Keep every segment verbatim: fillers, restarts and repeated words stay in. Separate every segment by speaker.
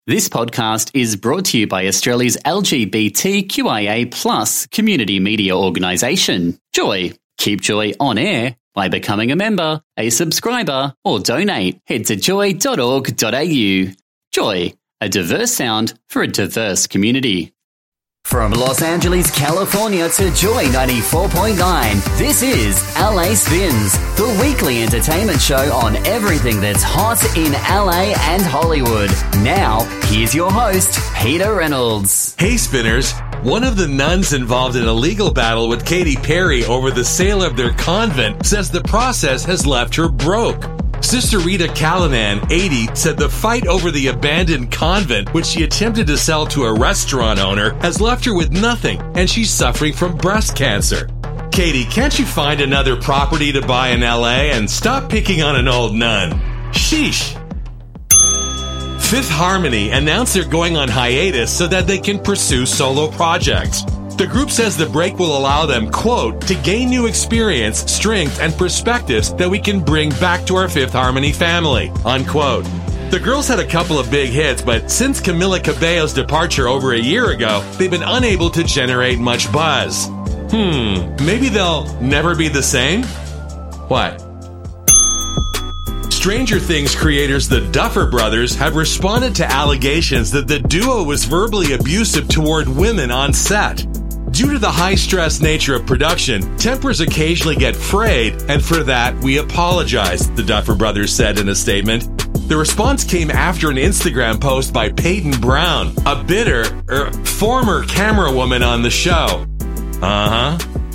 Speaker 1: This podcast is brought to you by Australia's L G B T Q I A plus community media organisation, Joy. Keep Joy on air by becoming a member, a subscriber, or donate. Head to joy dot org dot a u. Joy, a diverse sound for a diverse community. From Los Angeles, California to Joy ninety-four point nine, this is L A Spins, the weekly entertainment show on everything that's hot in L A and Hollywood. Now, here's your host, Peter Reynolds.
Speaker 2: Hey Spinners, one of the nuns involved in a legal battle with Katy Perry over the sale of their convent says the process has left her broke. Sister Rita Callanan, eighty, said the fight over the abandoned convent, which she attempted to sell to a restaurant owner, has left her with nothing, and she's suffering from breast cancer. Katie, can't you find another property to buy in L A and stop picking on an old nun? Sheesh. Fifth Harmony announced they're going on hiatus so that they can pursue solo projects. The group says the break will allow them, quote, to gain new experience, strength, and perspectives that we can bring back to our Fifth Harmony family, unquote. The girls had a couple of big hits, but since Camila Cabello's departure over a year ago, they've been unable to generate much buzz. Hmm, maybe they'll never be the same? What? Stranger Things creators the Duffer Brothers have responded to allegations that the duo was verbally abusive toward women on set. Due to the high-stress nature of production, tempers occasionally get frayed, and for that, we apologize, the Duffer Brothers said in a statement. The response came after an Instagram post by Peyton Brown, a bitter, er, former camera woman on the show. Uh-huh.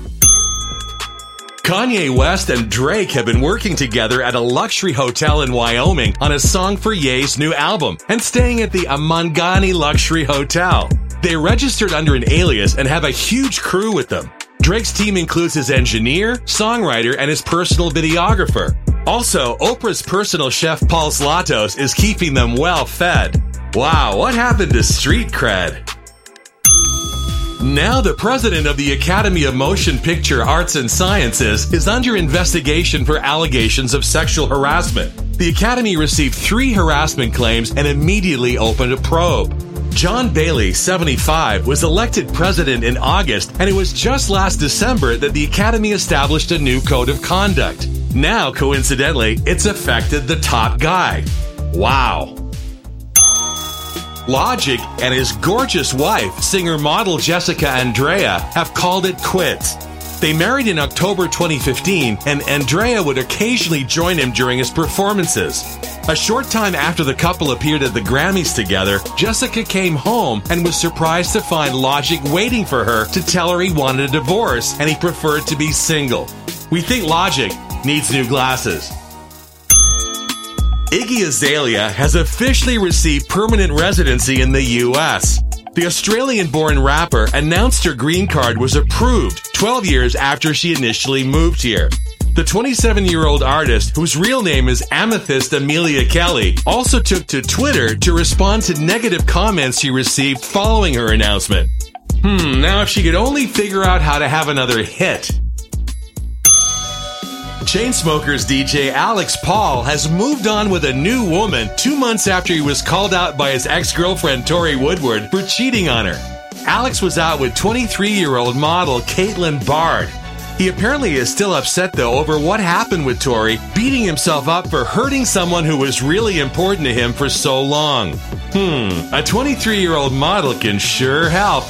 Speaker 2: Kanye West and Drake have been working together at a luxury hotel in Wyoming on a song for Ye's new album, and staying at the Amangani Luxury Hotel. They registered under an alias and have a huge crew with them. Drake's team includes his engineer, songwriter, and his personal videographer. Also, Oprah's personal chef Paul Zlatos is keeping them well fed. Wow, what happened to street cred? Now the president of the Academy of Motion Picture Arts and Sciences is under investigation for allegations of sexual harassment. The Academy received three harassment claims and immediately opened a probe. John Bailey, seventy-five, was elected president in August, and it was just last December that the Academy established a new code of conduct. Now, coincidentally, it's affected the top guy. Wow. Logic and his gorgeous wife, singer-model Jessica Andrea, have called it quits. They married in October twenty fifteen, and Andrea would occasionally join him during his performances. A short time after the couple appeared at the Grammys together, Jessica came home and was surprised to find Logic waiting for her to tell her he wanted a divorce and he preferred to be single. We think Logic needs new glasses. Iggy Azalea has officially received permanent residency in the U S. The Australian-born rapper announced her green card was approved twelve years after she initially moved here. The twenty-seven-year-old artist, whose real name is Amethyst Amelia Kelly, also took to Twitter to respond to negative comments she received following her announcement. Hmm, now if she could only figure out how to have another hit. Chainsmokers D J Alex Paul has moved on with a new woman two months after he was called out by his ex-girlfriend Tori Woodward for cheating on her. Alex was out with twenty-three-year-old model Caitlin Bard. He apparently is still upset, though, over what happened with Tori, beating himself up for hurting someone who was really important to him for so long. Hmm, a twenty-three-year-old model can sure help.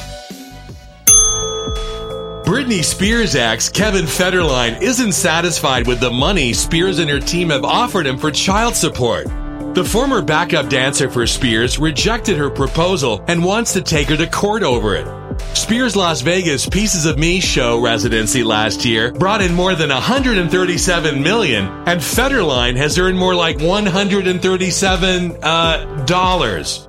Speaker 2: Britney Spears' ex, Kevin Federline, isn't satisfied with the money Spears and her team have offered him for child support. The former backup dancer for Spears rejected her proposal and wants to take her to court over it. Spears' Las Vegas Pieces of Me show residency last year brought in more than one hundred thirty-seven million dollars, and Federline has earned more like one hundred thirty-seven uh, dollars.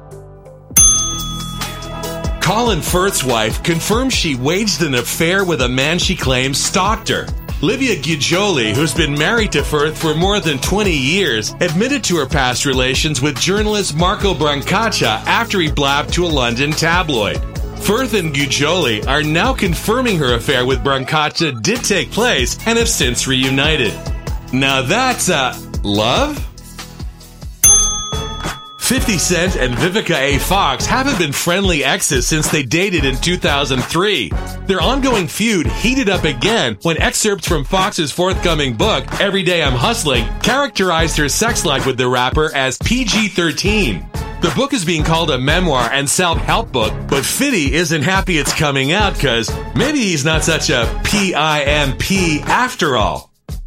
Speaker 2: Colin Firth's wife confirms she waged an affair with a man she claims stalked her. Livia Gugioli, who's been married to Firth for more than twenty years, admitted to her past relations with journalist Marco Brancaccia after he blabbed to a London tabloid. Firth and Gugioli are now confirming her affair with Brancaccia did take place and have since reunited. Now that's, uh, love? fifty Cent and Vivica A. Fox haven't been friendly exes since they dated in two thousand three. Their ongoing feud heated up again when excerpts from Fox's forthcoming book, Every Day I'm Hustling, characterized her sex life with the rapper as P G thirteen. The book is being called a memoir and self-help book, but Fitty isn't happy it's coming out because maybe he's not such a P I M P after all.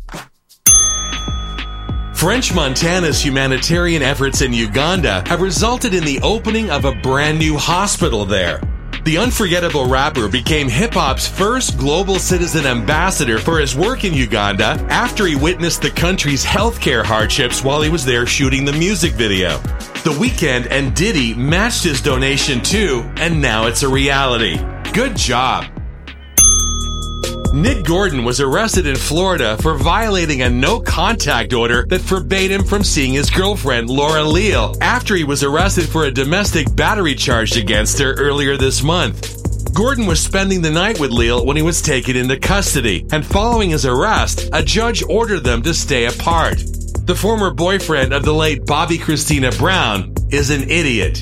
Speaker 2: French Montana's humanitarian efforts in Uganda have resulted in the opening of a brand new hospital there. The unforgettable rapper became hip-hop's first global citizen ambassador for his work in Uganda after he witnessed the country's healthcare hardships while he was there shooting the music video. The Weeknd and Diddy matched his donation too, and now it's a reality. Good job. Nick Gordon was arrested in Florida for violating a no-contact order that forbade him from seeing his girlfriend, Laura Leal, after he was arrested for a domestic battery charge against her earlier this month. Gordon was spending the night with Leal when he was taken into custody, and following his arrest, a judge ordered them to stay apart. The former boyfriend of the late Bobby Christina Brown is an idiot.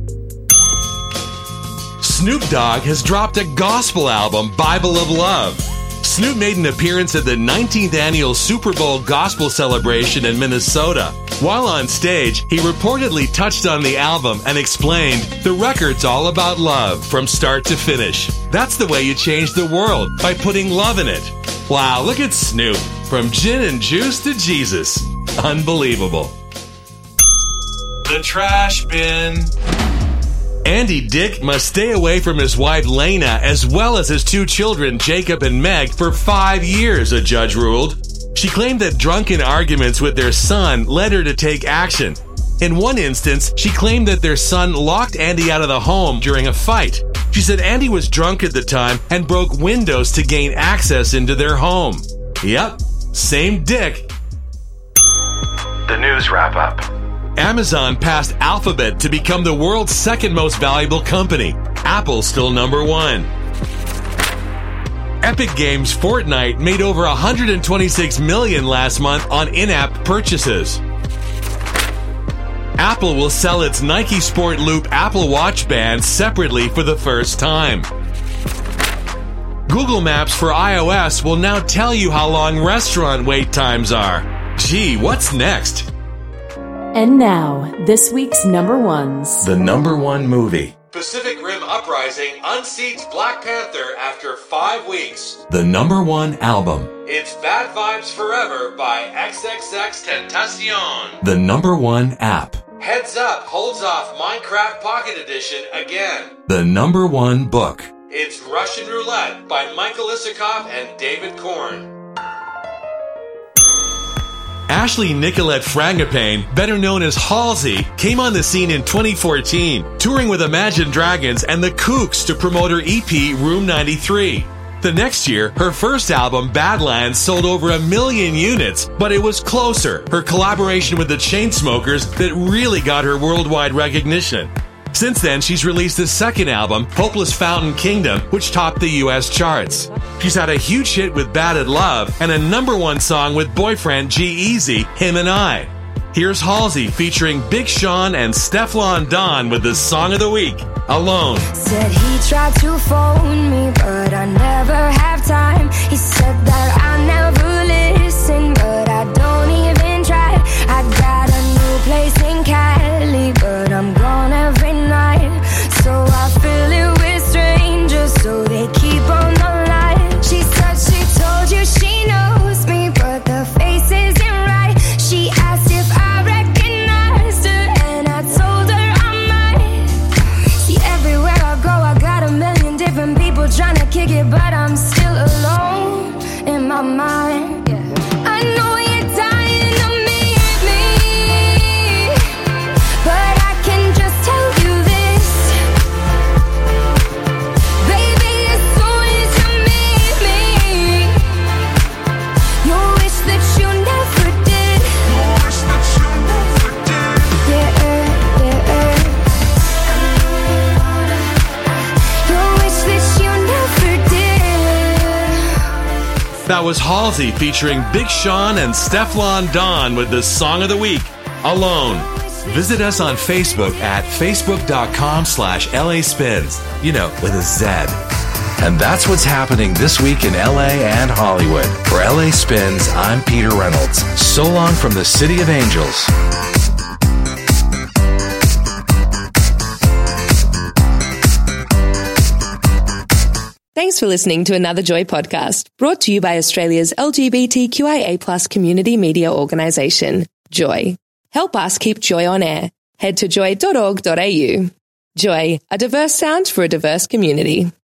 Speaker 2: Snoop Dogg has dropped a gospel album, Bible of Love. Snoop made an appearance at the nineteenth annual Super Bowl gospel celebration in Minnesota. While on stage, he reportedly touched on the album and explained, "The record's all about love from start to finish. That's the way you change the world, by putting love in it." Wow, look at Snoop. From gin and juice to Jesus. Unbelievable. The trash bin. Andy Dick must stay away from his wife Lena as well as his two children Jacob and Meg for five years, a judge ruled. She claimed that drunken arguments with their son led her to take action. In one instance, she claimed that their son locked Andy out of the home during a fight. She said Andy was drunk at the time and broke windows to gain access into their home. Yep, same Dick.
Speaker 3: The news wrap-up.
Speaker 2: Amazon passed Alphabet to become the world's second most valuable company. Apple's still number one. Epic Games Fortnite made over one hundred twenty-six million dollars last month on in-app purchases. Apple will sell its Nike Sport Loop Apple Watch band separately for the first time. Google Maps for iOS will now tell you how long restaurant wait times are. Gee, what's next?
Speaker 4: And now, this week's number ones.
Speaker 2: The number one movie. Pacific Rim Uprising unseats Black Panther after five weeks. The number one album. It's Bad Vibes Forever by X X X Tentacion. The number one app. Heads Up holds off Minecraft Pocket Edition again. The number one book. It's Russian Roulette by Michael Isikoff and David Korn. Ashley Nicolette Frangipane, better known as Halsey, came on the scene in twenty fourteen, touring with Imagine Dragons and the Kooks to promote her E P Room ninety-three. The next year, her first album, Badlands, sold over a million units, but it was Closer, her collaboration with the Chainsmokers, that really got her worldwide recognition. Since then, she's released a second album, Hopeless Fountain Kingdom, which topped the U S charts. She's had a huge hit with Bad at Love and a number one song with boyfriend G-Eazy, Him and I. Here's Halsey featuring Big Sean and Stefflon Don with the song of the week, Alone.
Speaker 5: Said he tried to phone me, but I never have time. He said that I never listen, but I don't even try. I got a new place in Cali, but I'm gone every night. So I fill it with strangers, so they keep on the line. She said she told you she knows me, but the face isn't right. She asked if I recognized her, and I told her I might. See, everywhere I go, I got a million different people trying to kick it, but I'm still alone in my mind. Yeah. I know you're dying to meet me, but I can just tell you this, baby, as soon as you meet me, you'll wish that you never did. You'll wish that you never did. Yeah, yeah. You'll wish that you never did.
Speaker 2: That was Halsey featuring Big Sean and Stefflon Don with the song of the week, Alone. Visit us on Facebook at facebook.com slash LA Spins, you know, with a Z. And that's what's happening this week in L A and Hollywood. For L A Spins, I'm Peter Reynolds. So long from the City of Angels.
Speaker 6: Thanks for listening to another Joy podcast, brought to you by Australia's L G B T Q I A plus community media organisation, Joy. Help us keep Joy on air. Head to joy dot org dot a u. Joy, a diverse sound for a diverse community.